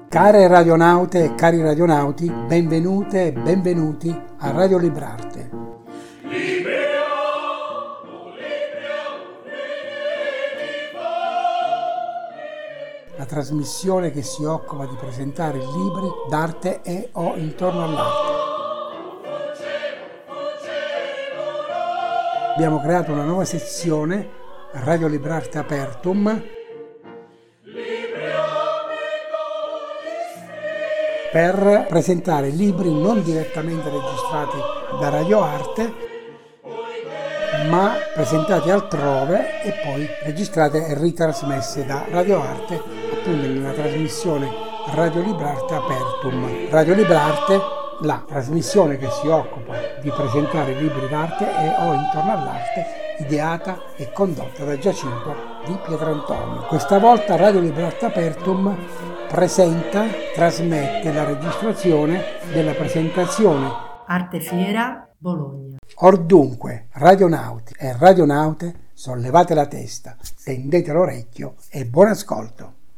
Care radionaute e cari radionauti, benvenute e benvenuti a Radio Librarte. La trasmissione che si occupa di presentare libri d'arte e o intorno all'arte. Abbiamo creato una nuova sezione, Radio Librarte Apertum, per presentare libri non direttamente registrati da Radio Arte, ma presentati altrove e poi registrate e ritrasmesse da Radio Arte, appunto nella trasmissione Radio Librarte Apertum. Radio Librarte, la trasmissione che si occupa di presentare libri d'arte e o intorno all'arte, ideata e condotta da Giacinto di Pietrantonio. Questa volta Radio Librarte Apertum trasmette la registrazione della presentazione Arte Fiera Bologna. Or dunque, radionauti e radionaute, sollevate la testa, tendete l'orecchio e buon ascolto.